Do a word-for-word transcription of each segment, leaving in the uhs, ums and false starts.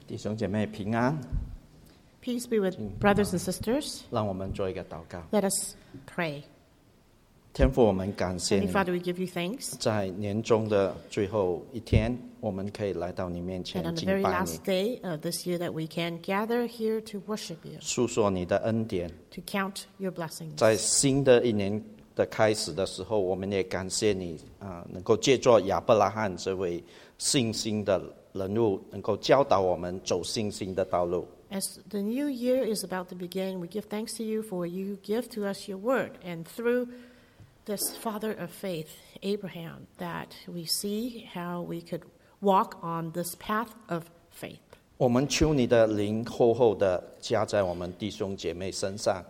弟兄姐妹平安。 Peace be with brothers and sisters. 让我们做一个祷告。 Let us pray. 天父，我们感谢 Heavenly 你， Father, we give you thanks 在年中的最后一天，我们可以来到你面 that 前 on the 敬 very 拜你， last day of this year that we can gather here to worship you, 诉说你的恩典。 to count your blessings. 在新的一年的开始的时候，我们也感谢你啊、能够借助亚伯拉罕这位信心的人物，能够教导我们走信心的道路。 As the new year is about to begin, we give thanks to you for you give to us your word. And through this father of faith, Abraham, that we see how we could walk on this path of faith. 我们求你的灵厚厚的加在我们弟兄姐妹身上，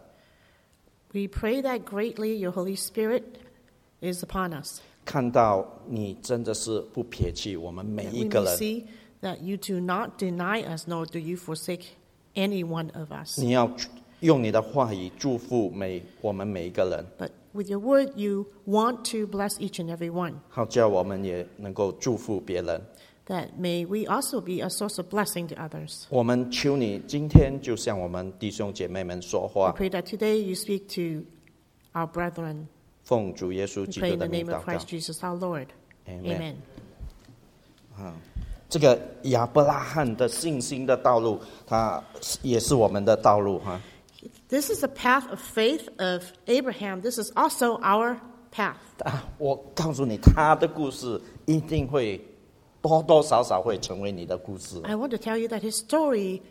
We pray that greatly your Holy Spirit is upon us. 看到你真的是不撇弃我们每 That 一 we 个 may 人。 see that you do not deny us, nor do you forsake any one of us. 你要用你的话语祝福每我们每一个人， But with your word, you want to bless each and every one. 好叫我们也能够祝福别人。 That may we also be a source of blessing to others. 我们求你今天就向我们弟兄姐妹们说 We 话， pray that today you speak to our brethren. 奉主耶稣 We 基 pray 督 in 的 the 名 name 祷 of 告。 Christ Jesus our Lord. Amen. Amen. 这个亚伯拉罕的信心的道路，它也是我们的道路哈。 This is the path of faith of Abraham. This is also our path. 啊，我告诉你，他的故事一定会多多少少会成为你的故事。 I want to tell you that his story,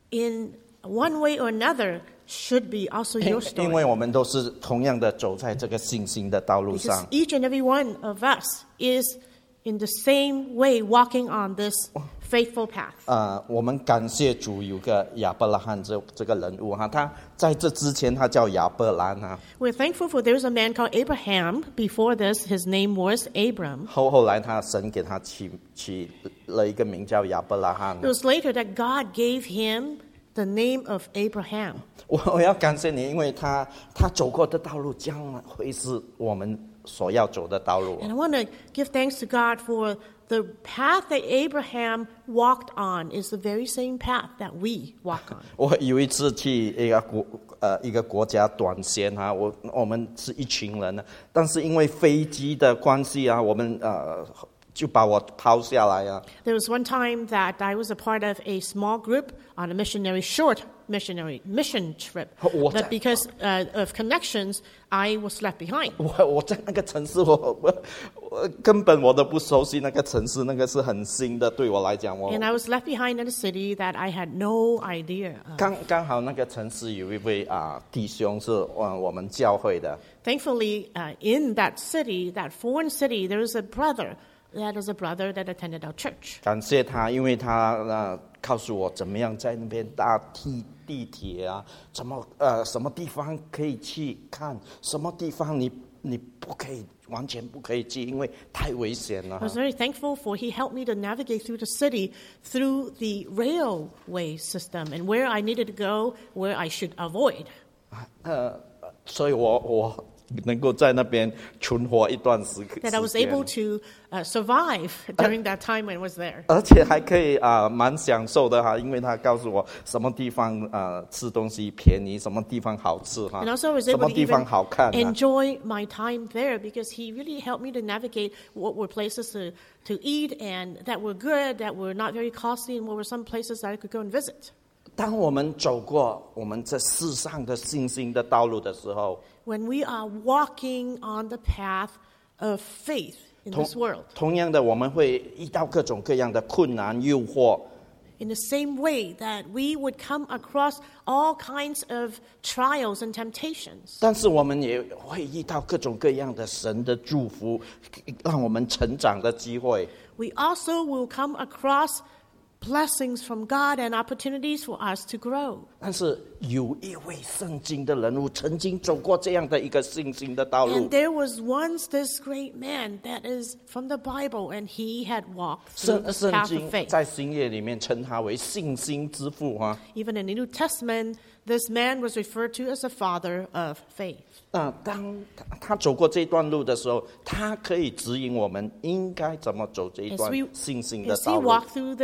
in one way or another, should be also 因 your 因为 story. 我们都是同样的走在这个信心的道路 Because 上。 each and every one of us is in the same way walking on this faithful path. 呃，我们感谢主有个亚伯拉罕这这个人物哈，他在这之前他叫亚伯兰哈， We're thankful for there's a man called Abraham. Before this, his name was Abram. 后后来他神给他起起了一个名叫亚伯拉罕 It。was later that God gave him the name of Abraham. 我我要感谢你，因为他他走过的道路将会是我们所要走的道路。 And I want to give thanks to God for the path that Abraham walked on is the very same path that we walk on. 我有一次去一个国呃一个国家短线哈，我我们是一群人呢，但是因为飞机的关系啊，我们呃就把我抛下来啊。 There was one time that I was a part of a small group on a missionary, short missionary mission trip. What? But because uh, of connections, I was left behind. 我我在那个城市，我我我根本我都不熟悉那个城市，那个是很新的，对我来讲，我 And I was left behind in a city that I had no idea of. 刚刚好那个城市有一位啊、弟兄是呃我们教会的， Thankfully, uh, in that city, that foreign city, there was a brother. That is a brother that attended our church. 感谢他，因为他呃告诉我怎么样在那边搭地地铁啊，怎么呃什么地方可以去看，什么地方你你不可以完全不可以去，因为太危险了 I。was very thankful for he helped me to navigate through the city through the railway system and where I needed to go, where I should avoid. 呃，所以我我能够在那边存活一段时 That I was 时间 able to uh, survive during that time when I was there. 而且还可以啊、蛮享受的哈，因为他告诉我什么地方呃吃东西便宜，什么地方好吃哈 And，also I was 什 able 么 to 地方 even 好看、啊。 enjoy my time there because he really helped me to navigate what were places to, to eat and that were good, that were not very costly, and what were some places that I could go and visit. 当我们走过我们这世上的信心的道路的时候， When we are walking on the path of faith in 同 this world, 同样的，我们会遇到各种各样的困难、诱惑。 in the same way that we would come across all kinds of trials and temptations. 但是我们也会遇到各种各样的神的祝福，让我们成长的机会。 We also will come across blessings from God and opportunities for us to grow. 但是有一位圣经的人物曾经走过这样的一个信心的道路 And，there was once this great man that is from the Bible, and he had walked through 圣 this 圣 path 经 of faith. 在新约里面称他为信心之父哈。 Even in the New Testament, this man was referred to as the father of faith. 啊、当他他走过这段路的时候，他可以指引我们应该怎么走这一 As 段 we, 信心的 as he 道路。 walked through this path,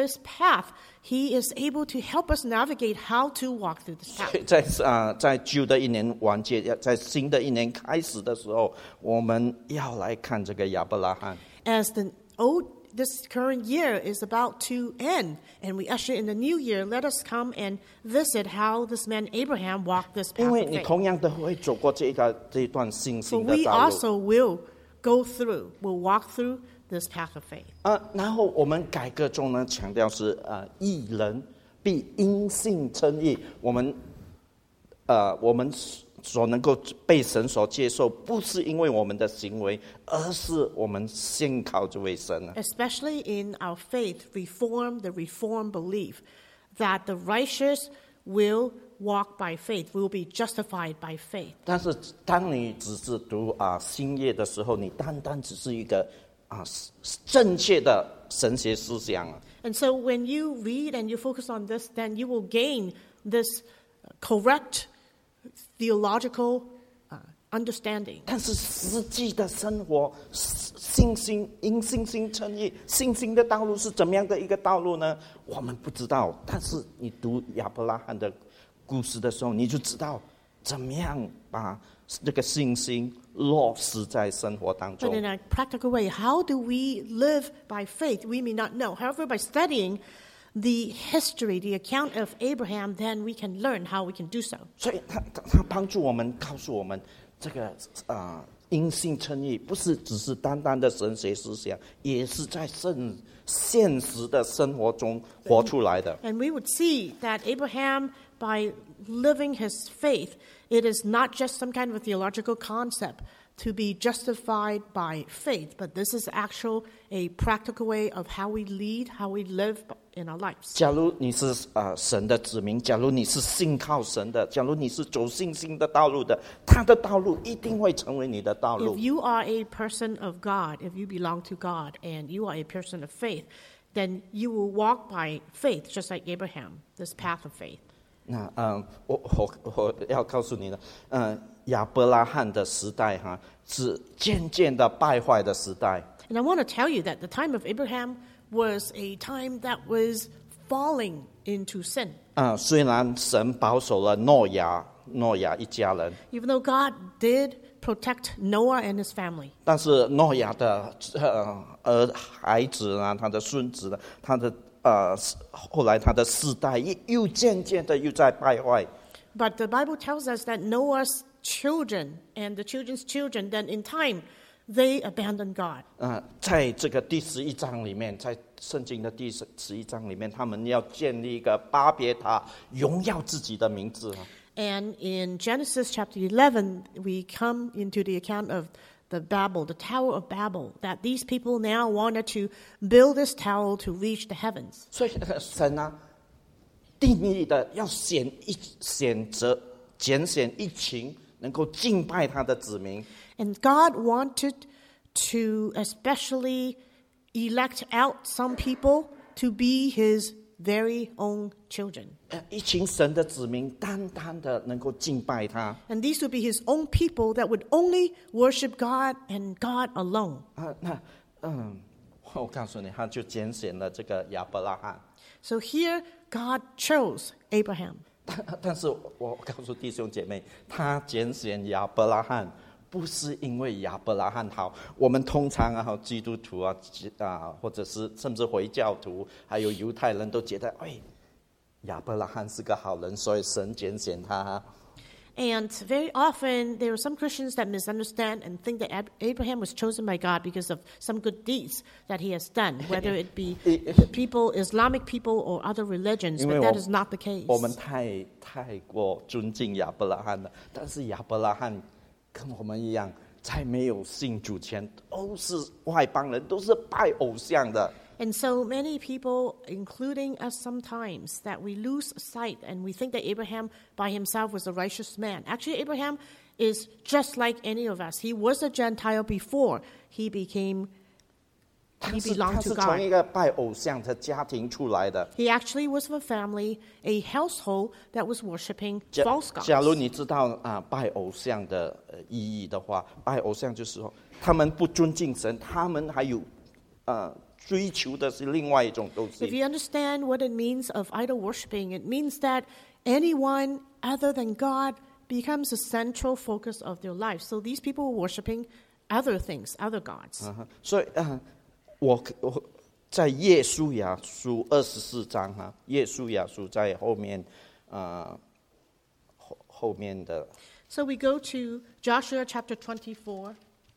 path, He is able to help us navigate how to walk through this path. 在啊、呃，在旧的一年完结，在新的一年开始的时候，我们要来看这个亚伯拉罕。 As the old, this current year is about to end, and we usher in the new year, let us come and visit how this man Abraham walked this 因 path 为 of 你 faith. 同样的会走过这个这一段信 For 心的 we 道路。 also will go through, will walk through this path of faith. 啊，然后我们改革中呢，强调是呃，义人必因信称义。我们呃，我们所能够被神所接受，不是因为我们的行为，而是我们信靠这位神啊。 Especially in our faith, reform, the reform belief that the righteous will walk by faith, will be justified by faith. 但是当你只是读啊新约的时候，你单单只是一个啊正确的神学思想啊。 And so when you read and you focus on this, then you will gain this correct theological uh, understanding. 但是实际的生活，信心因信心称义，信心的道路是怎么样的一个道路呢？我们不知道。但是你读亚伯拉罕的故事的时候，你就知道怎么样把这个信心落实在生活当 But 中。 in a practical way, how do we live by faith? We may not know. However, by studying the history, the account of Abraham, then we can learn how we can do so. 所以他他他帮助我们，告诉我们这个啊、呃、因信称义，不是只是单单的神学思想，也是在现现实的生活中活出来的。 And we would see that Abraham, by living his faith, it is not just some kind of a theological concept to be justified by faith, but this is actual a practical way of how we lead, how we live in our lives. 假如你是啊、呃、神的子民，假如你是信靠神的，假如你是走信心的道路的，他的道路一定会成为你的道路 If。you are a person of God, if you belong to God, and you are a person of faith, then you will walk by faith, just like Abraham, this path of faith. 那嗯、呃，我我我要告诉你呢，嗯、呃，亚伯拉罕的时代哈，是渐渐的败坏的时代。 And I want to tell you that the time of Abraham was a time that was falling into sin. 啊、虽然神保守了诺亚诺亚一家人， Even though God did protect Noah and his family, 但是诺亚的呃儿孩子呢，他的孙子呢，他的呃后来他的世代又又渐渐的又在败坏。 but the Bible tells us that Noah's children and the children's children, then in time, they abandoned God. 呃，在这个第十一章里面，在圣经的第十十一章里面，他们要建立一个巴别塔，荣耀自己的名字。 And in Genesis chapter eleven, we come into the account of the Babel, the Tower of Babel, that these people now wanted to build this tower to reach the heavens. 所以呃神啊，定义的要选一选择拣选一群能够敬拜他的子民。 And God wanted to especially elect out some people to be his very own children. 呃一群神的子民，单单的能够敬拜他 And these would be his own people that would only worship God and God alone. 啊。那嗯，我告诉你，他就拣选了这个亚伯拉罕。 So here, God chose Abraham. 但但是我告诉弟兄姐妹，他拣选亚伯拉罕，不是因为亚伯拉罕好。我们通常啊，基督徒啊啊，或者是甚至回教徒，还有犹太人都觉得，哎，亚伯拉罕是个好人，所以神拣选他。 And very often, there are some Christians that misunderstand and think that Ab- Abraham was chosen by God because of some good deeds that he has done, whether it be people, Islamic people, or other religions. 因为 But 我 that is not the case. 我们太太过尊敬亚伯拉罕了，但是亚伯拉罕跟我们一样，在没有信主前都是外邦人，都是拜偶像的。 And so many people, including us sometimes, that we lose sight and we think that Abraham by himself was a righteous man. Actually, Abraham is just like any of us. He was a Gentile before he became, 他 he 是 belonged 他 to 是从一 God. 个拜偶像的家庭出来的。 He actually was of a family, a household that was worshiping 假 false 假如 gods. 你知道啊、拜偶像的呃意义的话，拜偶像就是说他们不尊敬神，他们还有呃追求的是另外一种东 If 西。 you understand what it means of idol worshiping, it means that anyone other than God becomes the central focus of their life. So these people were worshiping other things, other gods. 啊哈所以呃，我我在耶稣雅书二十四章哈，耶稣雅书在后面啊、呃、后后面的 So we go to Joshua chapter twenty-four,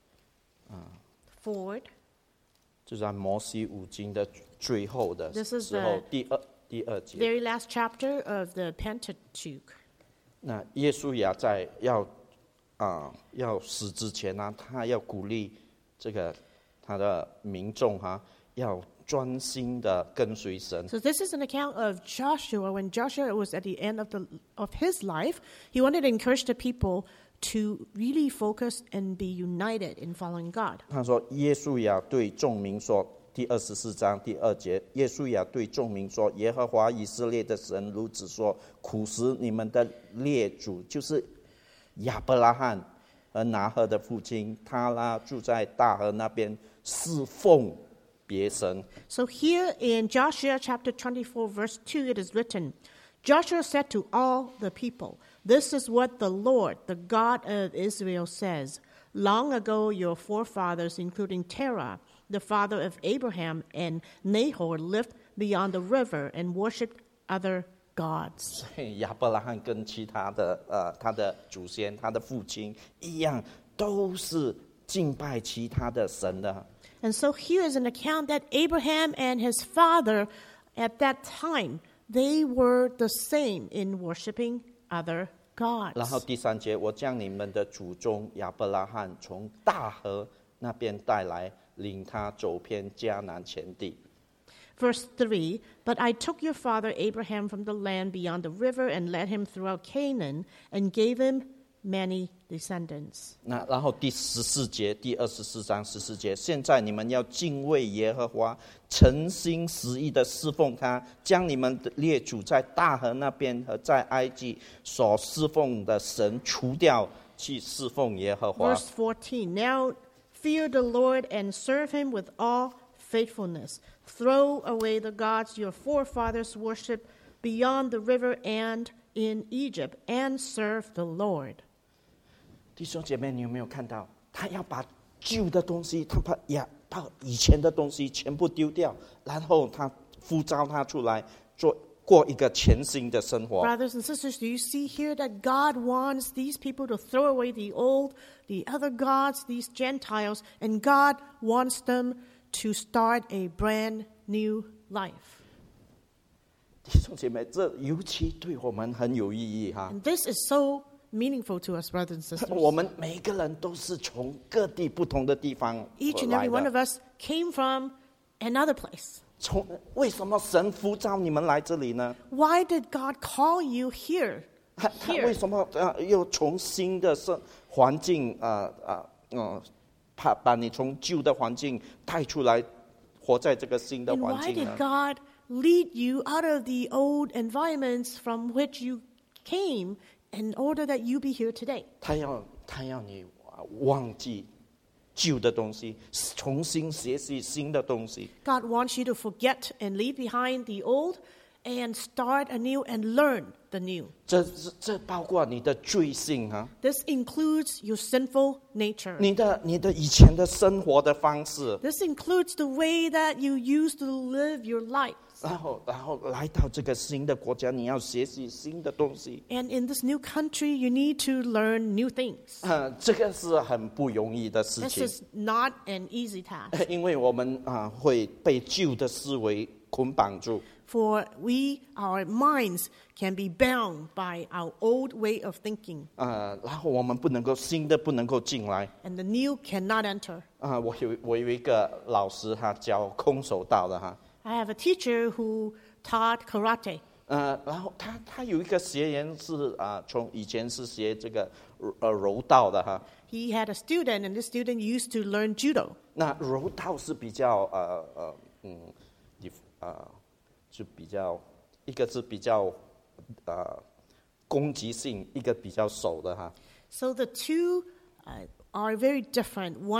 forward. 就在摩西五经的最后的 This is 时候 the 第二第二节。 Very last chapter of the Pentateuch. 那耶稣也在要啊、要死之前呢、他要鼓励这个他的民众哈、要专心的跟随神。 So this is an account of Joshua. When Joshua was at the end of the of his life, he wanted to encourage the people to really focus and be united in following God. 他说：“耶稣也对众民说，第二十四章第二节，耶稣也对众民说：耶和华以色列的神如此说：苦使你们的列祖，就是亚伯拉罕和拿鹤的父亲他拉住在大河那边侍奉别神。” So here in Joshua chapter twenty-four, verse two, it is written, Joshua said to all the people, "This is what the Lord, the God of Israel, says. Long ago, your forefathers, including Terah, the father of Abraham, and Nahor, lived beyond the river and worshipped other gods." 所以亚伯拉罕跟其他的呃他的祖先、他的父亲一样，都是敬拜其他的神的。 And so here is an account that Abraham and his father, at that time, they were the same in worshiping other gods. 然后第三节，我将你们的祖宗亚伯拉罕从大河那边带来，领他走遍迦南全地。 Verse three, "But I took your father Abraham from the land beyond the river and led him throughout Canaan and gave him many descendants." 那然后第十四节，第二十四章十四节，现在你们要敬畏耶和华，诚心实意的侍奉他，将你们的列祖在大河那边和在埃及所侍奉的神除掉，去侍奉耶和华。 Verse fourteen, "Now fear the Lord and serve him with all faithfulness. Throw away the gods your forefathers worshipped beyond the river and in Egypt, and serve the Lord." 弟兄姐妹，你有没有看到？他要把旧的东西，他把呀把以前的东西全部丢掉，然后他呼召他出来，做过一个全新的生活。 Brothers and sisters, do you see here that God wants these people to throw away the old, the other gods, these Gentiles, and God wants them to start a brand new life? 弟兄姐妹，这尤其对我们很有意义哈。 And this is so meaningful to us, brothers and sisters. 我们每个人都是从各地不同的地方 Each and 来 every one 的 of。us came from another place. 从为什么神呼召你们来这里呢？ Why did God call you here? 他他 Here. 为什么呃又从新的生环境呃呃呃，把把你从旧的环境带出来，活在这个新的 And 环 why 境 did 呢？ God lead you out of the old environments from which you came in order that you be here today? 他要他要你忘记旧的东西，重新学习新的东西。 God wants you to forget and leave behind the old and start anew and learn the new. 这这这包括你的罪性啊， This includes your sinful nature. 你的你的以前的生活的方式， This includes the way that you used to live your life. 然后然后来到这个新的国家，你要学习新的东西。 And in this new country, you need to learn new things. 啊、这个是很不容易的事 This 情， is not an easy task. 因为我们啊、会被旧的思维捆绑住。 For we, our minds, can be bound by our old way of thinking, 啊、然后我们不能够新的不能够进来。 and the new cannot enter. 啊、我有我有一个老师，他教空手道的哈， I have a teacher who taught karate. 呃，然后他他有一个学员是啊、从以前是学这个呃柔道的哈， He had a student, and this student used to learn judo. 那柔道是比较呃呃嗯，你呃是比较一个是比较呃攻击性，一个比较守的哈。 So the two uh, are very different. One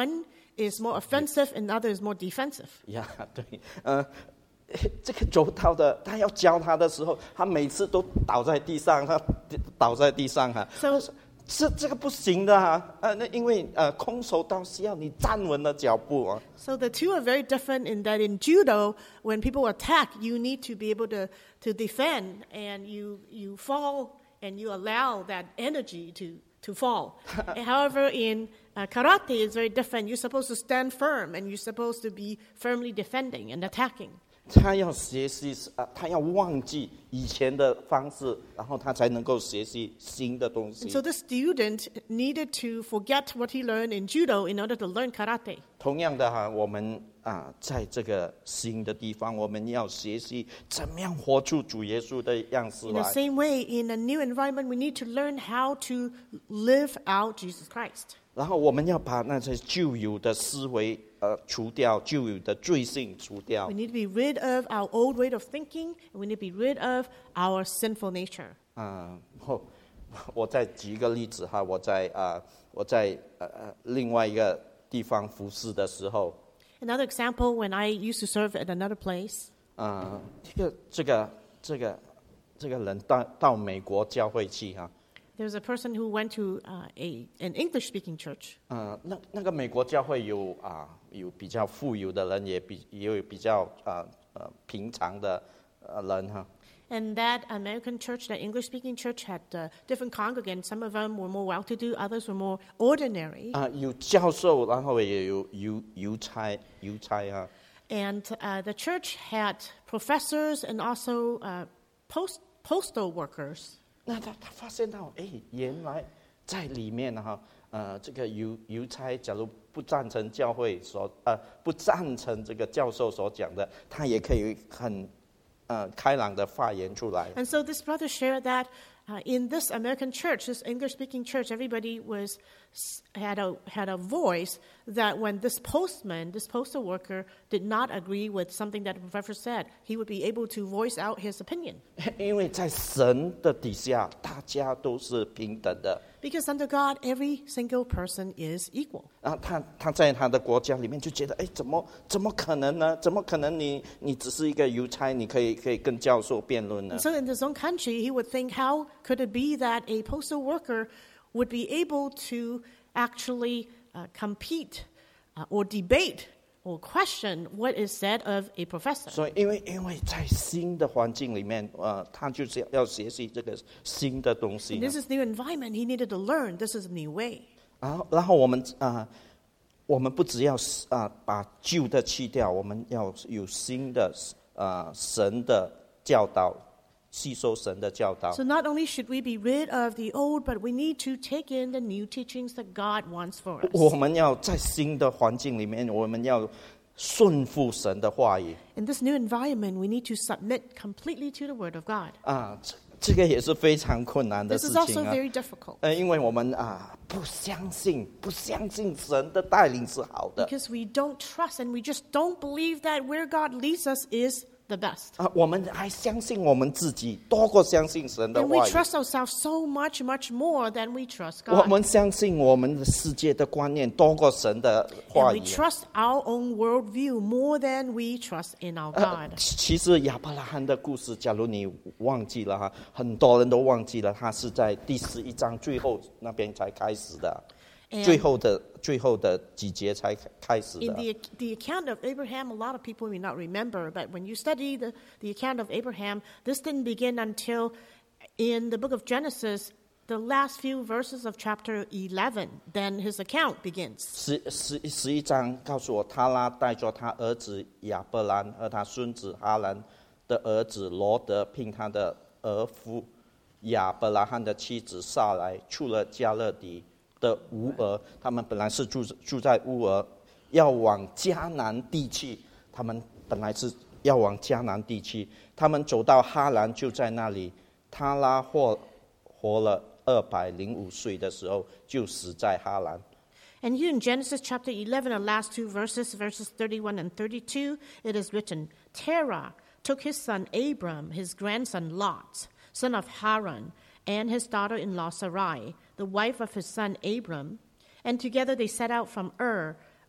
is more offensive and other is more defensive. 呀，对，呃，这个柔道的，他要教他的时候，他每次都倒在地上，他倒在地上哈。 So 是这个不行的哈，呃，那因为呃，空手道是要你站稳了脚步啊。 So the two are very different in that in judo, when people attack, you need to be able to, to defend, and you you fall and you allow that energy to, to fall. However, in uh, karate, it's very different. You're supposed to stand firm, and you're supposed to be firmly defending and attacking. 他要学习啊，他要忘记以前的方式，然后他才能够学习新的东西。 And so the student needed to forget what he learned in judo in order to learn karate. 同样的哈，我们啊，在这个新的地方，我们要学习怎么样活出主耶稣的样式 In the 来。 same way, in a new environment, we need to learn how to live out Jesus Christ. 然后我们要把那些旧有的思维呃除掉，旧有的罪性除掉 We。need to be rid of our old way of thinking, and we need to be rid of our sinful nature. 啊、我我再举一个例子哈，我在啊、我在呃呃另外一个地方服侍的时候， Another example, when I used to serve at another place, 啊、这个这个这个这个人到到美国教会去哈， there was a person who went to uh, a, an English-speaking church. 呃，那那个美国教会有啊、有比较富有的人，也比也有比较啊 呃, 呃平常的呃人哈。 And that American church, that English-speaking church, had uh, different congregants. Some of them were more well-to-do, others were more ordinary. 啊、有教授，然后也有邮邮差邮差啊。 And uh, the church had professors and also uh, post, postal workers. 那他他发现到，哎，原来在里面哈，呃，这个邮邮差，假如不赞成教会所呃不赞成这个教授所讲的，他也可以很呃开朗的发言出来。 And so this brother shared that uh, in this American church, this English-speaking church, everybody was had a had a voice that when this postman, this postal worker, did not agree with something that the professor said, he would be able to voice out his opinion. 因为在神的底下，大家都是平等的。 Because under God, every single person is equal. 然后他他在他的国家里面就觉得，哎，怎么怎么可能呢？怎么可能你你只是一个邮差，你可以可以跟教授辩论呢？ And so in his own country, he would think, how could it be that a postal worker would be able to actually uh, compete uh, or debate or question what is said of a professor? 所以，因为因为在新的环境里面，呃，他就是要学习这个新的东西 In 呢。 this is new environment, he needed to learn this is a new way. 然后，然后我们啊、呃我们不只要啊、呃把旧的去掉，我们要有新的啊、呃神的教导，吸收神的教导。 So not only should we be rid of the old, but we need to take in the new teachings that God wants for us. 我们要在新的环境里面，我们要顺服神的话语 In this new environment, we need to submit completely to the Word of God. 啊，这这个也是非常困难的 This 事 is also 情啊。 very difficult 呃，因为我们啊不相信，不相信神的带领是好的 because we don't trust and we just don't believe that where God leads us is the best. 啊，我们还相信我们自己多过相信神的 And we 话语。 trust ourselves so much, much more than we trust 我 God. 们相信我们的世界的观念多过神的 And 话 we 语。 trust our own worldview more than we trust in our 呃 God. 其其实亚伯拉罕的故事，假如你忘记了哈，很多人都忘记了，他是在第十一章最后那边才开始的， And 最后的最后的几节才开始 in 的。 the, the account of Abraham, a lot of people may not remember, but when you study the, the account of Abraham, this didn't begin until in the book of Genesis, the last few verses of chapter eleven. Then his account begins. 十十十一章告诉我，他拉带着他儿子亚伯兰和他孙子哈兰的儿子罗德，并他的儿夫亚伯拉罕的妻子撒来，出了加勒底的乌俄。他们本来是住住在乌俄，要往迦南地去。他们本来是要往迦南地去，他们走到哈兰，就在那里。他拉活活了二百零五岁的时候，就死在哈兰。 And here in Genesis chapter eleven, the last two verses, verses thirty-one and thirty-two, it is written, Terah took his son Abram, his grandson Lot, son of Haran, and his daughter-in-law Sarai, the wife of his son Abram, and together they set out from Ur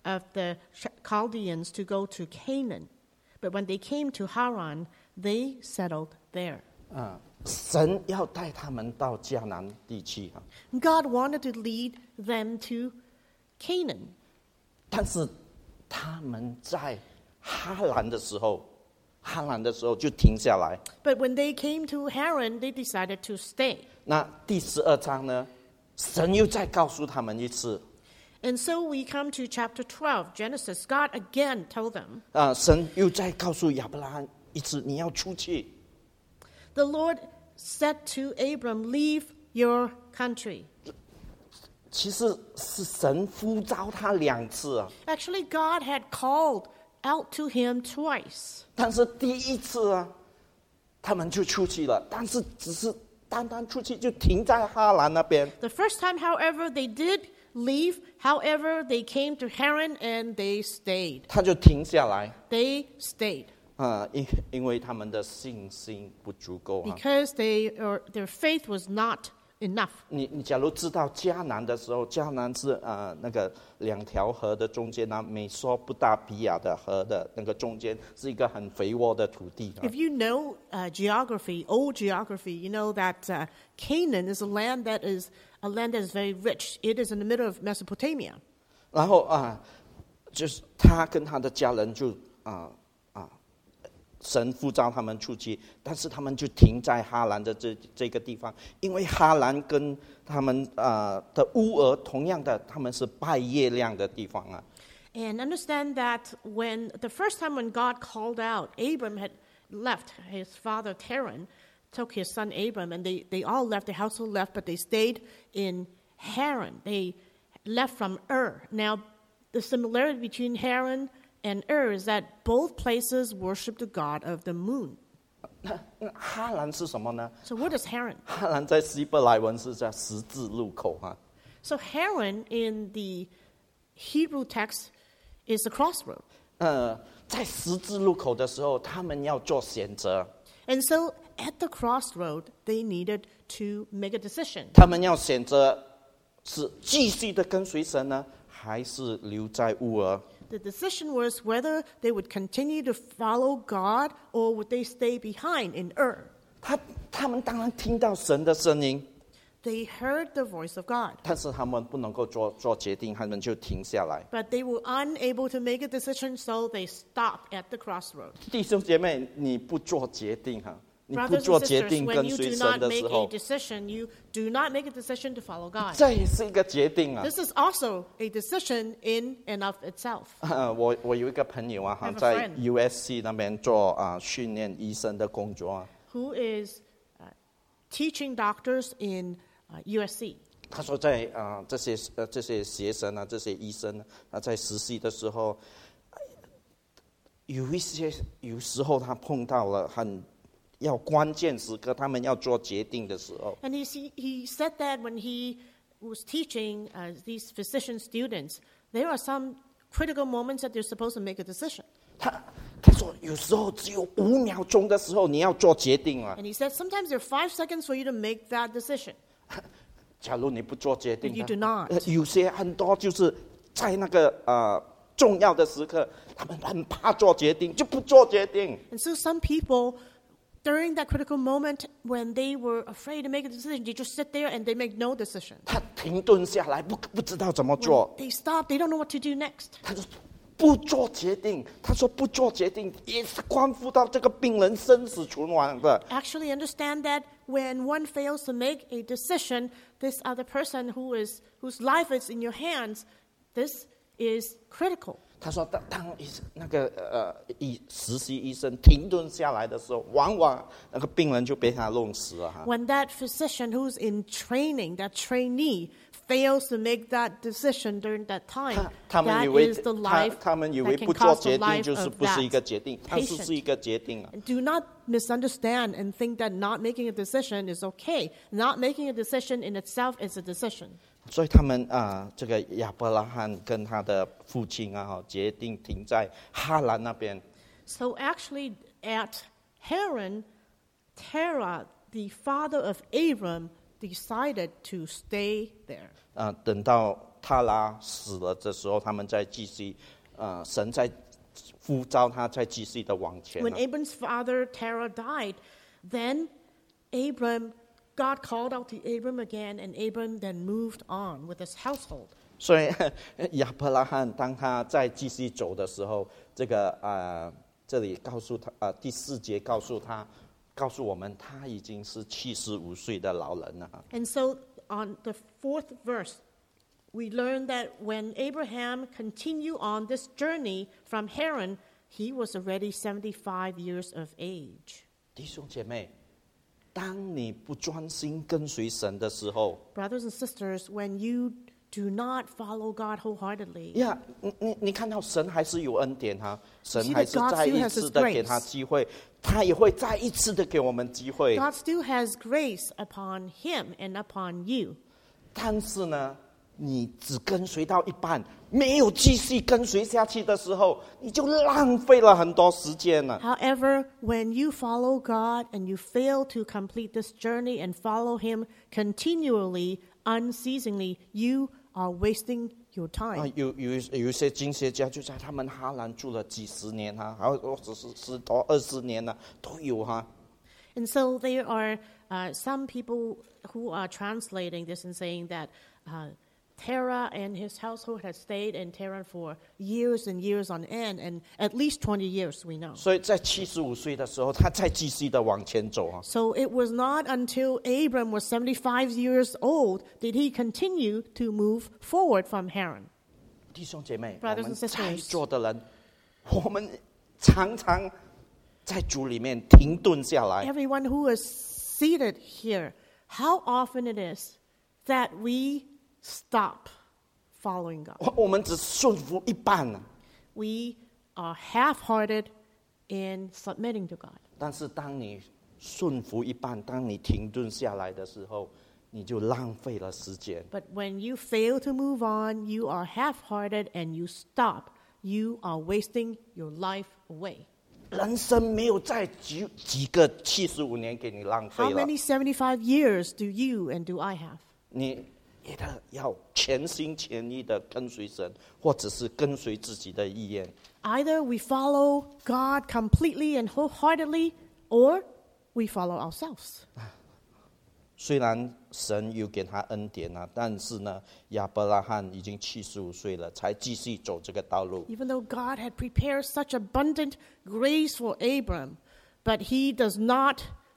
of the Chaldeans to go to Canaan. But when they came to Haran, they settled there. 啊，神要带他们到迦南地去啊， God wanted to lead them to Canaan. 但是他们在哈兰的时候，哈兰的时候就停下来。 But when they came to Haran, they decided to stay. 那第十二章呢，神又再告诉他们一次， And so we come to chapter twelve, Genesis. God again told them, 啊，神又再告诉亚伯拉罕一次，你要出去。 the Lord said to Abram, leave your country. 其实是神呼召他两次啊， Actually, God had called out to him twice. 但是第一次啊，他们就出去了，但是只是单单出去就停在哈兰那边。 The first time, however, they did leave. However, they came to Haran and they stayed. 他就停下来 They stayed 啊，因因为他们的信心不足够啊。 because they or their faith was not enough. 你你假如知道迦南的时候，迦南是呃那个两条河的中间呢，美索不达比亚的河的那个中间是一个很肥沃的土地啊 If you know uh, geography, old geography, you know that uh, Canaan is a land that is a land that is very rich. It is in the middle of Mesopotamia. 然后啊，就是他跟他的家人就啊啊，神呼召他们出去，但是他们就停在哈兰的这这个地方，因为哈兰跟他们啊的乌俄同样的，他们是拜月亮的地方啊。 And understand that when the first time when God called out, Abram had left his father Terah, took his son Abram, and they, they all left, the household left, but they stayed in Haran. They left from Ur. Now, the similarity between Haran and Ur is that both places worship the god of the moon. 那那哈兰是什么呢？ So what is Haran? 哈兰在希伯来文是在十字路口啊。 So Haran in the Hebrew text is the crossroad. 呃，在十字路口的时候，他们要做选择， And so at the crossroad, they needed to make a decision. 他们要选择是继续的跟随神呢，还是留在乌俄？ The decision was whether they would continue to follow God or would they stay behind in Ur. 他他们当然听到神的声音， They heard the voice of God, 但是他们不能够做做决定，他们就停下来。 but they were unable to make a decision, so they stopped at the crossroad. 弟兄姐妹，你不做决定哈，你不 Brothers 做 and 决 sisters, 定 when 跟 you 随 do 神 not 的 make 时 a 候， decision, you do not make a decision to follow God. 这也是一个决定啊。 This is also a decision in and of itself. 我我有一个朋友啊，哈， I have a 在 friend. U S C 那边做啊训练医生的工作啊。 Who is uh, teaching doctors in uh, U S C? 他说在啊、这些呃这些学生啊，这些医生啊，他在实习的时候，有一些有时候他碰到了很要关键时刻，他们要做决定的时候， And he, he said that when he was teaching uh, these physician students, there are some critical moments that they're supposed to make a decision. 他他说有时候只有五秒钟的时候你要做决定啊。 And he said sometimes there are five seconds for you to make that decision. 假如你不做决定 You 的 do not. 呃有些很多就是在那个呃重要的时刻，他们很怕做决定，就不做决定。 And so some people, during that critical moment when they were afraid to make a decision, they just sit there and they make no decision. 他停顿下来，不不知道怎么 When 做， they stop, they don't know what to do next. 他就不做决定。他说不做决定也是关乎到这个病人生死存亡的。 Actually understand that when one fails to make a decision, this other person who is whose life is in your hands, this is critical. 他说当当医那个呃医实习医生停顿下来的时候，往往那个病人就被他弄死了哈。 When that physician who's in training, that trainee, fails to make that decision during that time, 他他们 that 以为 is the 他 life 他们以为 that 不 can 做 cost 决 the 定 life 就是 of 不是一个 that 决定，但是是一 patient. 个决定啊。 Do not misunderstand and think that not making a decision is okay. Not making a decision in itself is a decision. 所以他们啊、这个亚伯拉罕跟他的父亲啊，决定停在哈兰那边。 So actually, at Haran, Terah, the father of Abram, decided to stay there. 啊、等到塔拉死了的时候，他们在继续，呃，神在呼召他，在继续的往前、啊。 When Abram's father Terah died, then Abram, God called out to Abram again, and Abram then moved on with his household. 所以亚伯拉罕当他在继续走的时候，这个呃，这里告诉他，呃，第四节告诉他，告诉我们，他已经是七十五岁的老人了。 And so on the fourth verse, we learn that when Abraham continued on this journey from Haran, he was already seventy-five years of age. 弟兄姐妹，当你不专心跟随神的时候， Brothers and sisters, when you do not follow God wholeheartedly, 呀，你你你看到神还是有恩典哈，神 You see that 还是 God 再 still 一 has 次 His 的 grace. 给他机会，他也会再一次的给我们机会。 God still has grace upon him and upon you. 但是呢，你只跟随到一半，没有继续跟随下去的时候，你就浪费了很多时间了。 However, when you follow God and you fail to complete this journey and follow him continually, unceasingly, you are wasting your 啊 time.， 有有有一些经学家就在他们哈兰住了几十年哈，还有或者是十多二十年了，都有哈。 And so there are uh, some people who are translating this and saying that uh, Terah and his household had stayed in Terah for years and years on end, and at least twenty years, we know. 所以在七十五岁的时候，他再继续的往前走啊。 So it was not until Abram was seventy-five years old did he continue to move forward from Haran. 弟兄姐妹，我 Brothers 们 and sisters. 在座的人，我们常常在主里面停顿下来。 Everyone who is seated here, how often it is that we stop following God. 我我们只顺服一半了， We are half-hearted in submitting to God. 但是当你顺服一半，当你停顿下来的时候，你就浪费了时间。 But when you fail to move on, you are half-hearted and you stop. You are wasting your life away. 人生没有再几几个七十五年给你浪费 How 了， many seventy-five years do you and do I have? 你也得要全心全意的跟随神，或者是跟随自己的意愿。 Either we follow God completely and wholeheartedly, or we follow ourselves. 虽然神有给他恩典啊，但是呢，亚伯拉罕已经七十五岁了，才继续走这个道路。 Even though God had prepared such abundant grace for Abram, but he does not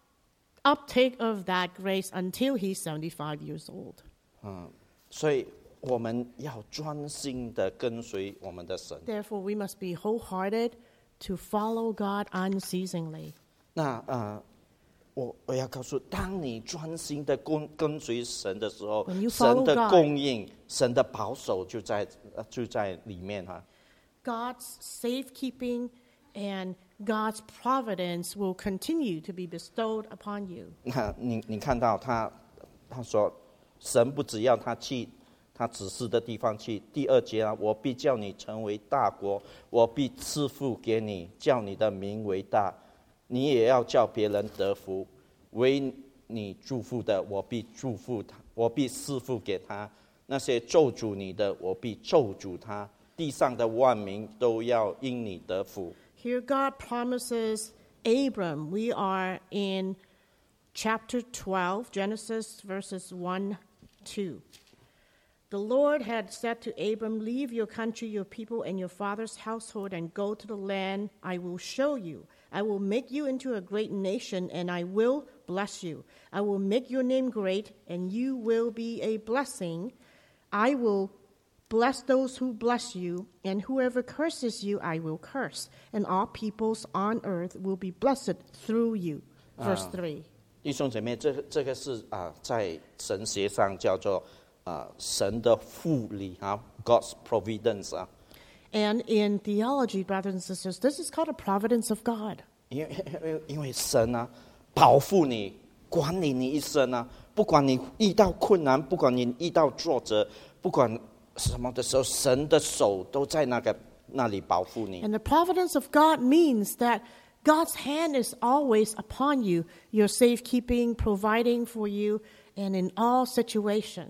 uptake of that grace until he's seventy-five years old. 所以我们要专心的跟随我们的神。 Therefore, we must be wholehearted to follow God unceasingly. 那呃，我我要告诉，当你专心的跟跟随神的时候 When you，follow 神的 God 供应、神的保守就在呃就在里面哈。 God's safekeeping and God's providence will continue to be bestowed upon you. 那你你看到他他说，神不只要他去他指示的地方去。第二节啊，我必叫你成为大国，我必赐福给你，叫你的名为大，你也要叫别人得福。为你祝福的，我必祝福他，我必赐福给他；那些咒诅你的，我必咒诅他。地上的万民都要因你得福。 Here God promises Abram, we are in chapter twelve, Genesis verses one, two. The Lord had said to Abram, leave your country, your people, and your father's household, and go to the land I will show you. I will make you into a great nation, and I will bless you. I will make your name great, and you will be a blessing. I will bless those who bless you, and whoever curses you, I will curse. And all peoples on earth will be blessed through you. Verse three. 弟兄姐妹，这个这个是啊、在神学上叫做啊、神的护理啊 ，God's providence 啊。 And in theology, brothers and sisters, this is called a providence of God. 因为因为因为神啊，保护你，管理你一生啊，不管你遇到困难，不管你遇到挫折，不管什么的时候，神的手都在那个那里保护你。 And the providence of God means that God's hand is always upon you, your safekeeping, providing for you, and in all situations.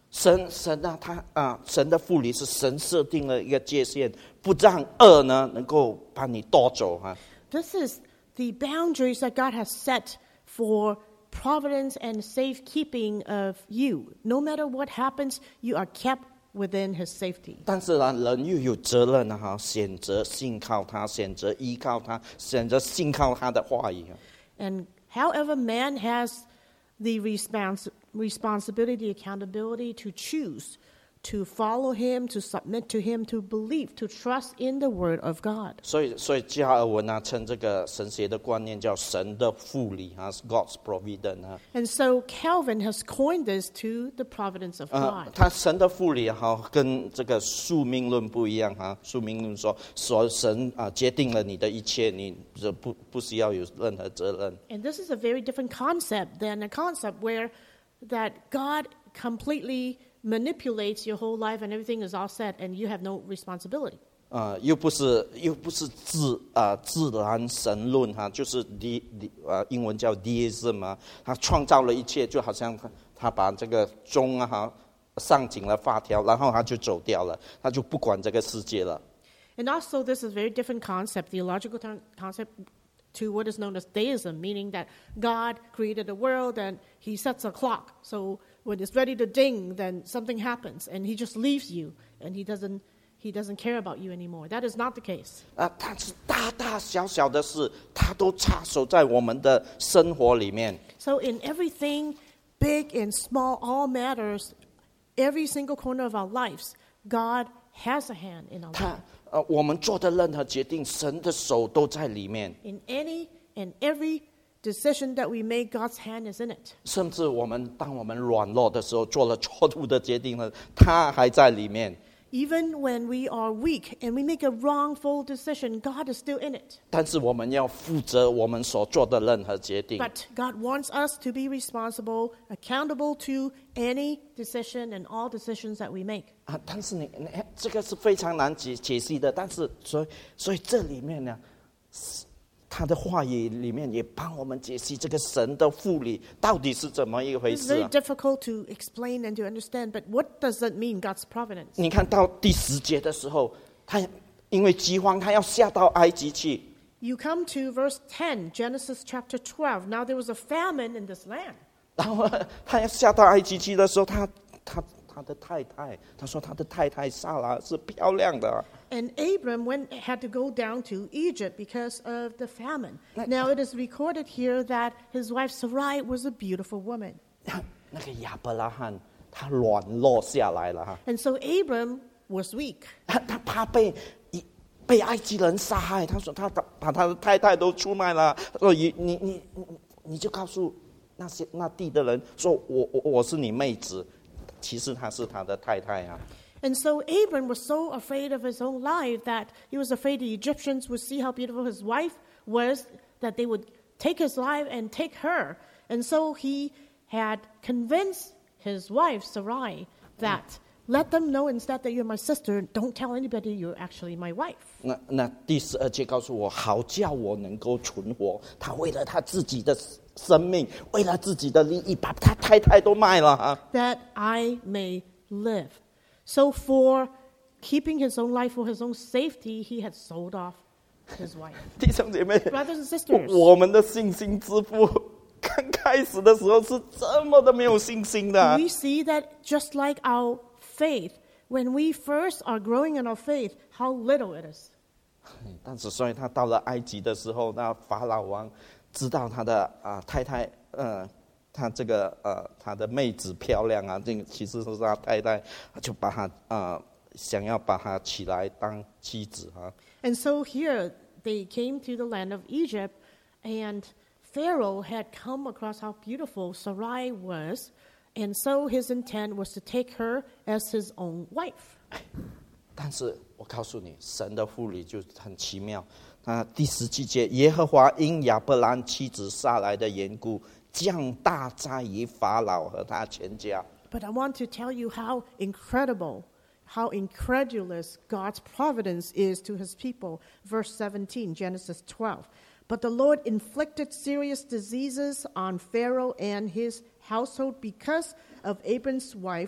神神啊，他啊，神的护理是神设定了一个界限，不让恶呢能够把你夺走哈。 This is the boundaries that God has set for providence and safekeeping of you. No matter what happens, you are kept within His safety. 但是呢，人又有责任哈，选择信靠他，选择依靠他，选择信靠他的话语。 And however, man has the respons- responsibility, accountability to choose to follow Him, to submit to Him, to believe, to trust in the Word of God. 所以，所以加尔文呢，称这个神学的观念叫神的护理啊 ，God's providence 啊。 And so Calvin has coined this to the providence of 呃 God.， 他神的护理哈，跟这个宿命论不一样哈。宿命论说，说神啊决定了你的一切，你这不不需要有任何责任。 And this is a very different concept than a concept where that God completely manipulates your whole life and everything is all set and you have no responsibility. 啊、又不是又不是自啊、自然神论哈，就是 de de 啊、英文叫 deism 嘛，他创造了一切，就好像他他把这个钟啊哈上紧了发条，然后他就走掉了，他就不管这个世界了。 And also this is a very different concept, theological term, concept to what is known as deism, meaning that God created the world and He sets a clock. So when it's ready to ding, then something happens and He just leaves you and He doesn't He doesn't care about you anymore. That is not the case. 啊，他是大大小小的事，他都插手在我们的生活里面。 So in everything, big and small, all matters, every single corner of our lives, God has a hand in our 他 life. 呃，我们做的任何决定，神的手都在里面。 In any and every decision that we make, God's hand is in it. 甚至我们当我们软弱的时候，做了错误的决定了，他还在里面。 Even when we are weak and we make a wrongful decision, God is still in it. 但是我们要负责我们所做的任何决定。 But God wants us to be responsible, accountable to any decision and all decisions that we make. 啊，但是你你这个是非常难解解析的。但是所以所以这里面呢，他的话语里面也帮我们解析这个神的护理到底是怎么一回 It's 事 very 啊？ difficult to explain and to understand, but what does that mean, God's providence? 你看到第十节的时候，他因为饥荒，他要下到埃及去。 You come to verse ten, Genesis chapter twelve. Now there was a famine in this land. 然后他要下到埃及去的时候，他他他的太太，他说他的太太撒拉是漂亮的啊。 And Abram went had to go down to Egypt because of the famine. Now it is recorded here that his wife Sarai was a beautiful woman. 那个亚伯拉罕他软弱下来了哈， And so Abram was weak. 他他怕被被埃及人杀害，他说他把他的太太都出卖了，说你你你你你就告诉那些那地的人说我我我是你妹子，其实她是他的太太啊。 And so Abram was so afraid of his own life that he was afraid the Egyptians would see how beautiful his wife was, that they would take his life and take her. And so he had convinced his wife, Sarai, that let them know instead that you're my sister. Don't tell anybody you're actually my wife. 那那第十二节告诉我，好叫我能够存活。他为了他自己的生命，为了自己的利益，把他太太都卖了啊。 That I may live. So for keeping his own life, for his own safety, he had sold off his wife. 弟兄姐妹， Brothers and sisters, 我们的信心之父，刚开始的时候是这么的没有信心的啊。 we see that just like our faith, when we first are growing in our faith, how little it is. 但是，所以他到了埃及的时候，那法老王知道他的啊、呃、太太，呃，他这个呃他的妹子漂亮啊，这个其实是他太太，就把他啊、呃、想要把他起来当妻子啊。 And so here they came to the land of Egypt, and Pharaoh had come across how beautiful Sarai was, and so his intent was to take her as his own wife. 但是我告诉你，神的护理就很奇妙。那第十七节，耶和华因亚伯兰妻子撒来的缘故，降大灾于法老和他全家。 But I want to tell you how incredible, how incredulous God's providence is to his people. Verse seventeen, Genesis twelve. But the Lord inflicted serious diseases on Pharaoh and his household because of Abram's wife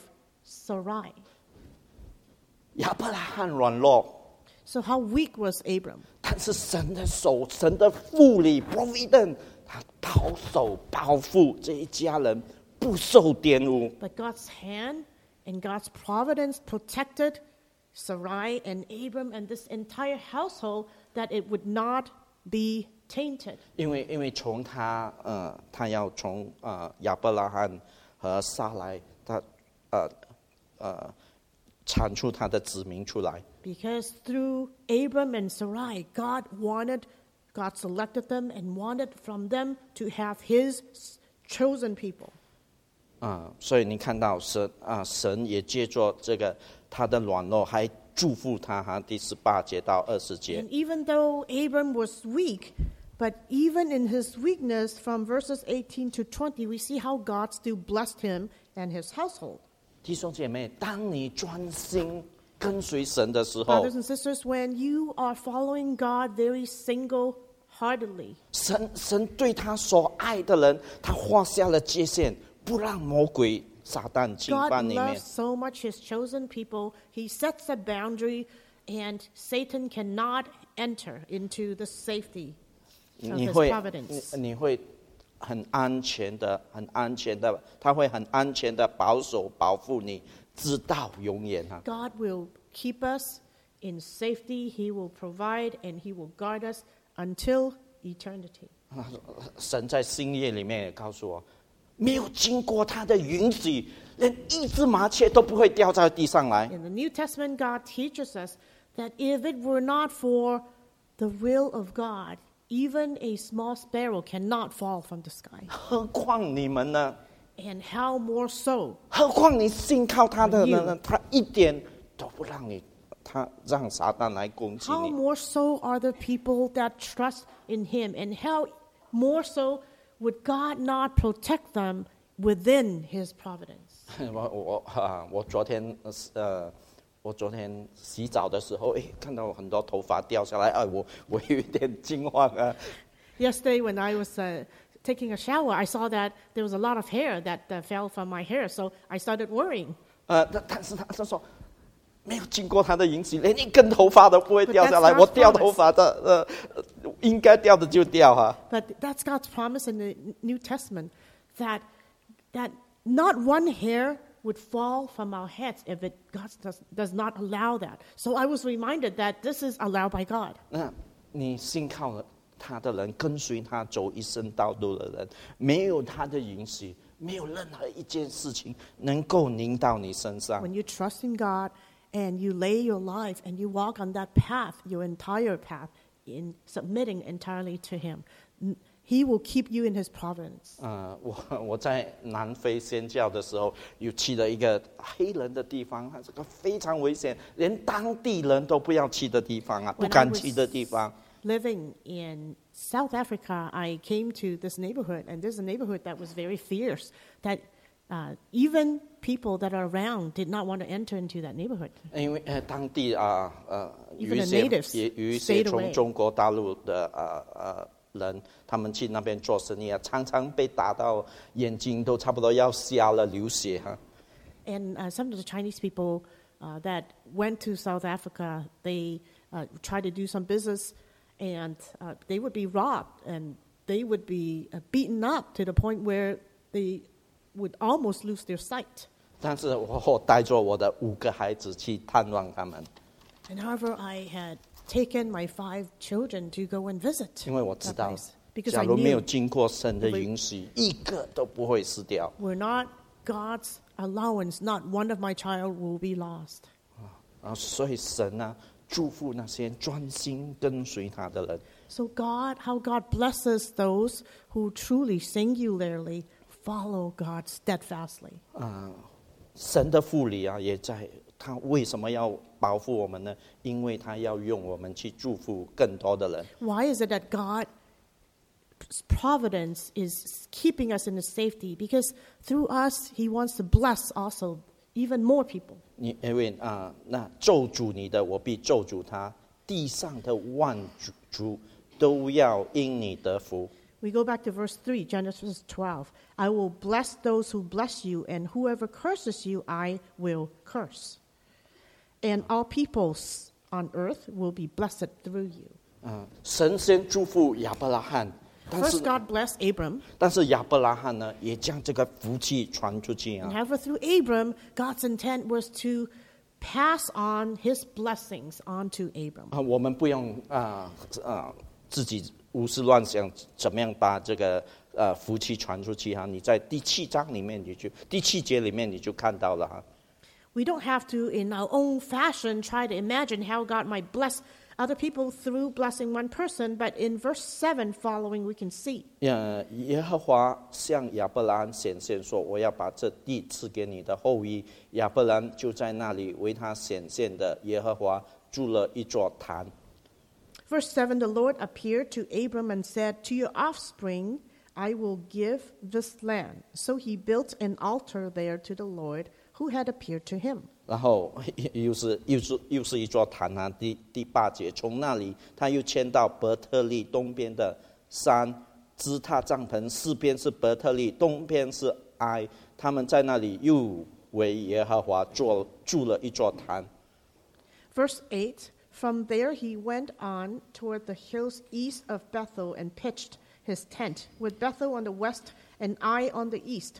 Sarai. 亚伯拉罕软弱， So how weak was Abram? 但是神的手，神的护理 providence， 他保守保护这一家人不受玷污。 But God's hand and God's providence protected Sarai and Abram and this entire household that it would not be tainted. 因为因为从他呃，他要从呃亚伯拉罕和撒来，他呃呃产出他的子民出来。 Because through Abram and Sarai, God wanted, God selected them and wanted from them to have His chosen people. 啊、所以你看到神啊、神也借着这个他的软弱，还祝福他哈。第十八节到二十节 And，even though Abram was weak, but even in his weakness, from verses eighteen to twenty, we see how God still blessed him and his household. 弟兄姐妹，当你专心跟随神的时候， Brothers and sisters, when you are following God very single-heartedly, 神神对他所爱的人，他画下了界限，不让魔鬼撒旦侵 God 犯里面 loves。so much His chosen people. He sets a boundary, and Satan cannot enter into the safety of 你 His 会 providence. 你你会很安全的，很安全的，他会很安全的保守保护你，直到永远啊！ God will keep us in safety. He will provide, and He will guard us until eternity. 神在新约里面也告诉我，没有经过他的允许，连一只麻雀都不会掉在地上来。 In the New Testament, God teaches us that if it were not for the will of God, even a small sparrow cannot fall from the sky. 何况你们呢？ And how more so 何况你信靠他的人呢？他一点都不让你，他让撒旦来攻击 How 你。 more so are the people that trust in Him, and how more so would God not protect them within His providence? 我我啊，我昨天呃，我昨天洗澡的时候，哎，看到很多头发掉下来，哎，我我有一点惊慌啊。 Yesterday, when I was uh, taking a shower, I saw that there was a lot of hair that uh, fell from my hair, so I started worrying. 呃，但但是他他说没有经过他的允许，连一根头发都不会掉下来。 But that's God's 我掉头发的，呃，应该掉的就掉哈。 But that's God's promise in the New Testament that that not one hair would fall from our heads if it God does, does not allow that. So I was reminded that this is allowed by God. 那你信靠了他的人，跟随他走一生道路的人，没有他的允许，没有任何一件事情能够临到你身上。 When you trust in God and you lay your life and you walk on that path, your entire path, in submitting entirely to Him, n- He will keep you in His providence. 呃，我我在南非宣教的时候，有去了一个黑人的地方，它是个非常危险，连当地人都不要去的地方啊， When I 不敢去的地方。 Living in South Africa, I came to this neighborhood, and there's a neighborhood that was very fierce, that uh, even people that are around did not want to enter into that neighborhood. 因为呃，当地啊呃，有 Even 一 the 些 natives 也有一些 stayed 从 away. 中国大陆的呃呃人，他们去那边做生意啊，常常被打到眼睛都差不多要瞎了，流血哈。 And uh, some of the Chinese people uh, that went to South Africa, they uh, tried to do some business, and uh, they would be robbed, and they would be uh, beaten up to the point where they would almost lose their sight. 但是我我带着我的五个孩子去探望他们， And however, I had taken my five children to go and visit 因为我知 that 道 place,，because 假 I 如没有 knew 经过神的允许，一个都不会死掉。 were not God's allowance, not one of my child will be lost. 啊，所以神呢，祝福那些专心跟随他的人。 So God, how God blesses those who truly, singularly follow God steadfastly. 神的护理啊，也在他为什么要保护我们呢？因为他要用我们去祝福更多的人。 Why is it that God's providence is keeping us in the safety? Because through us, He wants to bless also even more people. 你因为啊、那咒诅你的，我必咒诅他；地上的万族都要因你得福。 We go back to verse three, Genesis twelve. I will bless those who bless you, and whoever curses you, I will curse. And all peoples on earth will be blessed through you. 嗯，神先祝福亚伯拉罕，但是 First, God blessed Abram. 但是亚伯拉罕呢，也将这个福气传出去 And 啊。 however, through Abram, God's intent was to pass on his blessings onto Abram. 啊，我们不用啊啊自己胡思乱想，怎么样把这个呃福气传出去哈？你在第七章里面，你就第七节里面你就看到了哈。 We don't have to, in our own fashion, try to imagine how God might bless other people through blessing one person, but in verse seven following, we can see. 呃，耶和华向亚伯拉罕显现说：“我要把这地赐给你的后裔。”亚伯兰就在那里为他显现的耶和华筑了一座坛。 Verse seven, the Lord appeared to Abram and said, To your offspring I will give this land. So he built an altar there to the Lord who had appeared to him. 然后又是又是又是一座坛啊，第第八节，从那里他又迁到伯特利东边的山，支他帐篷，四边是伯特利，东边是埃，他们在那里又为耶和华做筑了一座坛。 Verse eight, from there he went on toward the hills east of Bethel and pitched his tent, with Bethel on the west and Ai on the east.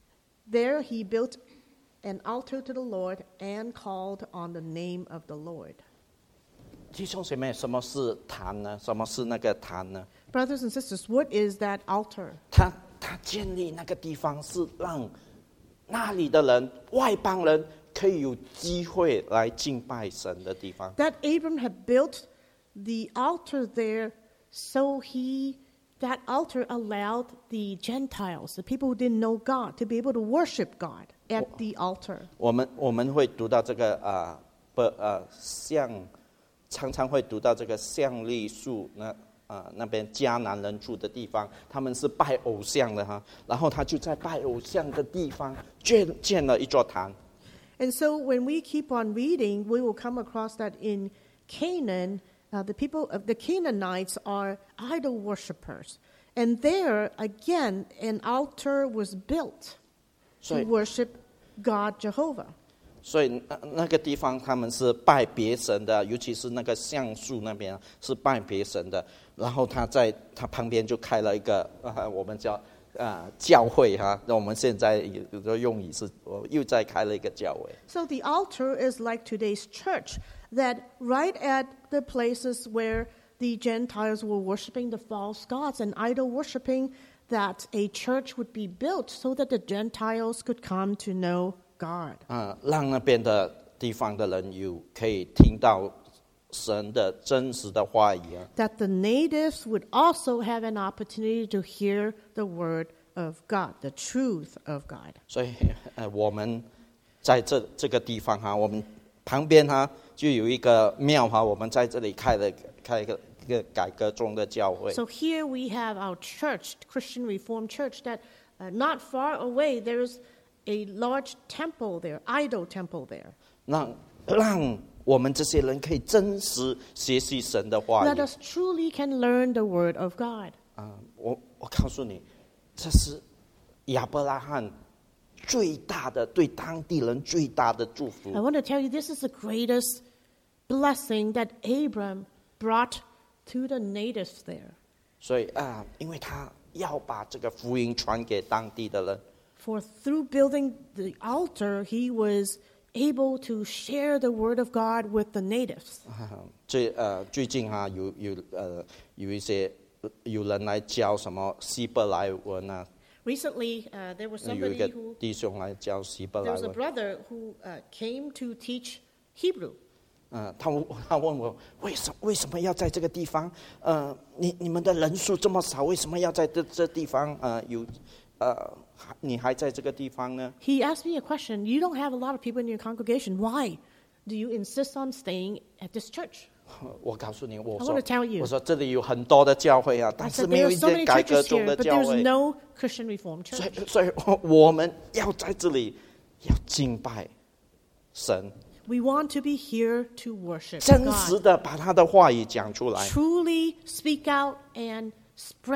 There he built an altar to the Lord and called on the name of the Lord. 弟兄姐妹，什么是坛呢？什么是那个坛呢？ Brothers and sisters, what is that altar? 他他建立那个地方是让那里的人外邦人可以有机会来敬拜神的地方。 That Abram had built the altar there, so he that altar allowed the Gentiles, the people who didn't know God, to be able to worship God at the altar. 我们我们会读到这个啊不呃像常常会读到这个橡栗树那啊那边迦南人住的地方，他们是拜偶像的哈，然后他就在拜偶像的地方建建了一座坛。 And so when we keep on reading, we will come across that in Canaan, uh, the people of the Canaanites are idol worshippers. And there, again, an altar was built to 所以 worship God Jehovah. 所以那那个地方他们是拜别神的，尤其是那个橡树那边是拜别神的。然后他在他旁边就开了一个啊，我们叫啊教会哈。那我们现在有的用语是，我又在开了一个教会。 So the altar is like today's church, that right at the places where the Gentiles were worshiping the false gods and idol worshiping, that a church would be built so that the Gentiles could come to know God. 啊，让那边的地方的人有可以听到神的真实的话语啊。 That the natives would also have an opportunity to hear the word of God, the truth of God. 所以呃，我们在这这个地方哈，我们旁边哈就有一个庙哈，我们在这里开了开一个一个改革中的教会。 So here we have our church, Christian Reformed Church, that uh, not far away there's a large temple there, idol temple there. 让让我们这些人可以真实学习神的话 Let 语 us truly can learn the word of God. 啊！我我告诉你，这是亚伯拉罕最大的对当地人最大的祝福 I。want to tell you, this is the greatest blessing that Abram brought to the natives there. 所以啊，因为他要把这个福音传给当地的人， For through building the altar, he was able to share the word of God with the natives. 啊最呃最近哈、有有呃有一些有人来教什么希伯来文啊， Recently, uh, there was 有一 somebody 个 who, 弟兄来教希伯 there 来 was a 文。 brother who uh, came to teach Hebrew. 嗯，他问他问我为什为什么要在这个地方？呃，你你们的人数这么少，为什么要在这这地方？呃，有呃，还你还在这个地方呢？ He asked me a question. You don't have a lot of people in your congregation. Why do you insist on staying at this church? 我告诉你，我 I 说 wanna tell you. 我说这里有很多的教会啊， I 但是 said 没 there 有 are 一 so 间 many 改革 churches 中 here, 的 but 教 there's 会。 no Christian Reformed 所 church. 以，所以我们要在这里要敬拜神， We want to be here to worship 真实 God. 的把他的话语讲出来。 Truly speak out and spread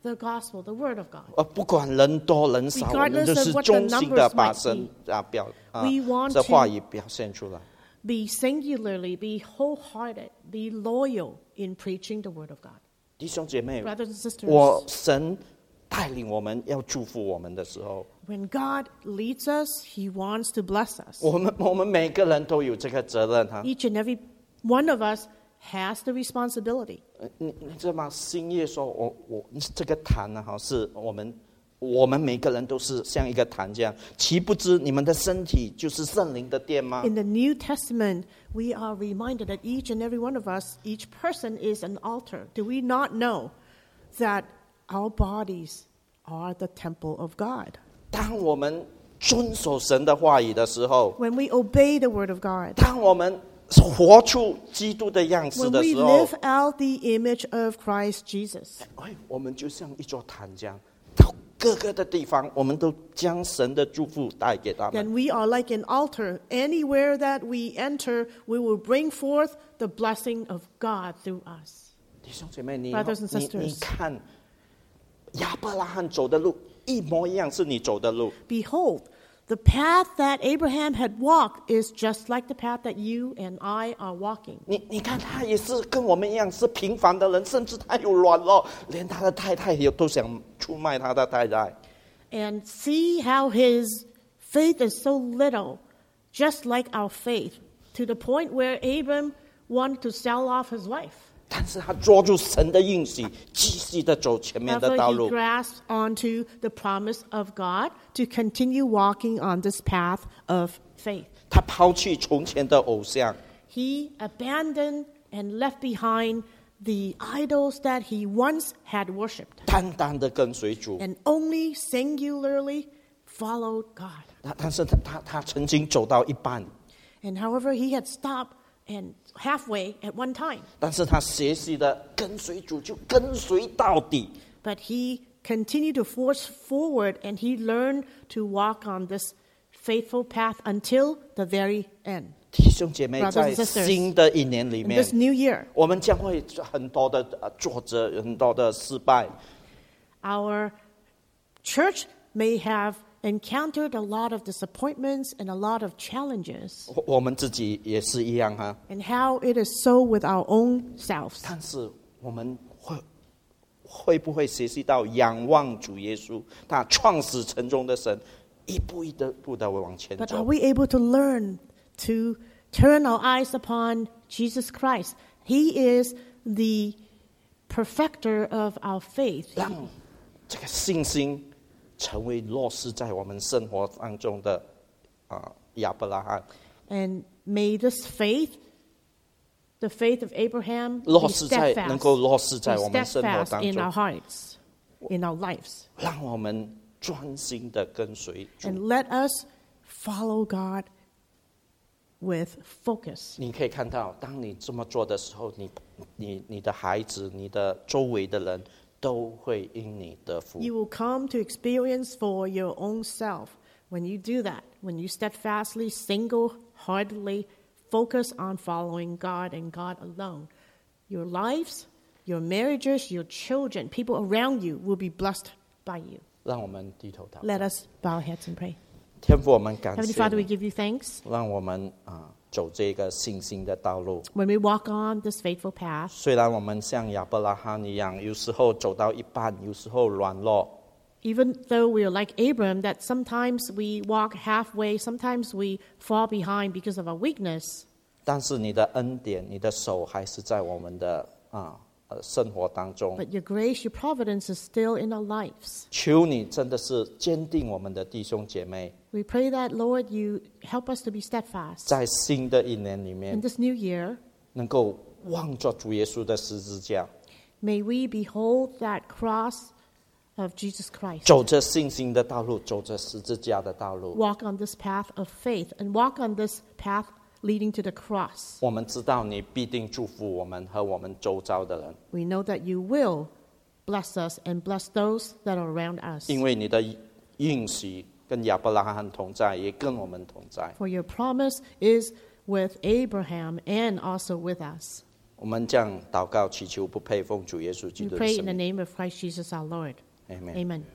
the gospel, the word of God. 而不管人多人少，我们 Regardless 都 of 是 what the 忠心的 numbers 把 might 神啊表啊 We want 这 to- 话语表现出来。 Be singularly, be wholehearted, be loyal in preaching the word of God. 弟兄姐妹， Brothers and sisters, 我神带领我们要祝福我们的时候， when God leads us, He wants to bless us. 我们我们每个人都有这个责任哈。 Each and every one of us has the responsibility. 呃你你知道吗？新叶说，我我这个坛呢，哈，是我们我们每个人都是像一个坛这样，岂不知你们的身体就是圣灵的殿吗？ In the New Testament, we are reminded that each and every one of us, each person is an altar. Do we not know that our bodies are the temple of God? 当我们遵守神的话语的时候， When we obey the word of God, 当我们活出基督的样式 when 的 we 时候， live out the image of Christ Jesus, 哎，我们就像一座坛这样，到各个的地方，我们都将神的祝福带给他们。 then we are like an altar. Anywhere that we enter, we will bring forth the blessing of God through us. 弟兄姐妹，你 Brothers and 你 sisters. 你看，亚伯拉罕走的路一模一样，是你走的路。 Behold, the path that Abraham had walked is just like the path that you and I are walking. 你你看，他也是跟我们一样是平凡的人，甚至他有软弱，连他的太太也都想出卖他的太太。 And see how his faith is so little, just like our faith, to the point where Abram wanted to sell off his wife. 但是他抓住神的应许，继续的走前面的 However, 道 he 路。 grasped onto the promise of God to continue walking on this path of faith. 他抛弃从前的偶像， He abandoned and left behind the idols that he once had worshipped 单单的跟随主。 and only singularly followed God. 但但是他他他曾经走到一半， And however, he had stopped and halfway at one time. 但是他学习的跟随主，就跟随到底。 But he continued to force forward and he learned to walk on this faithful path until the very end. 弟兄姐妹， Brothers 在 and sisters, 新的一年里 In 面， this new year, 我们将会很多的呃挫折，很多的失败。 our church may have encountered a lot of disappointments and a lot of challenges, 我我们自己也是一样哈， and how it is so with our own selves. 但是我们会会不会学习到仰望主耶稣，他创始成终的神，一步一步的往前 But are 走？ we able to learn to turn our eyes upon Jesus Christ? He is the perfecter of our faith. 让这个信心成为落实在我们生活当中的啊亚伯拉罕， And may this faith, the faith of Abraham, be 落实在 steadfast, 能够落实 be 在我们生活 steadfast 当 in 中 our，hearts, in our lives. 让我们专心的跟随主。 And let us follow God with focus. 你可以看到，当你这么做的时候，你、你、你的孩子、你的周围的人都会因你得福。 You will come to experience for your own self when you do that, when you steadfastly, single-heartedly focus on following God and God alone. Your lives, your marriages, your children, people around you will be blessed by you. 让我们低头祷告。 Let us bow our heads and pray. 天父，我们感 Heavenly 谢 Father, we 你， give you thanks 让我们啊走这个信心的道路。 when we walk on this faithful path. 虽然我们像亚伯拉罕一样，有时候走到一半，有时候软弱， Even though we are like Abram, that sometimes we walk halfway, sometimes we fall behind because of our weakness. 但是你的恩典、你的手还是在我们的啊呃生活当中。 But your grace, your providence is still in our lives. 求你真的是坚定我们的弟兄姐妹， We pray that, Lord, you help us to be steadfast 在新的一年里 in 面， this new year. 能够望着主耶稣的十字架， May we behold that cross of Jesus Christ. 走着信心的道路，走着十字架的道路。 Walk on this path of faith and walk on this path leading to the cross. 我们知道你必定祝福我们和我们周遭的人， We know that you will bless us and bless those that are around us. 因为你的应许跟亚伯拉罕同在，也跟我们同在。 For your promise is with Abraham and also with us. 我们这样祷告祈求，不配奉主耶稣基 We 督的 pray 圣 in the 名。 name of Christ Jesus our Lord. Amen. Amen.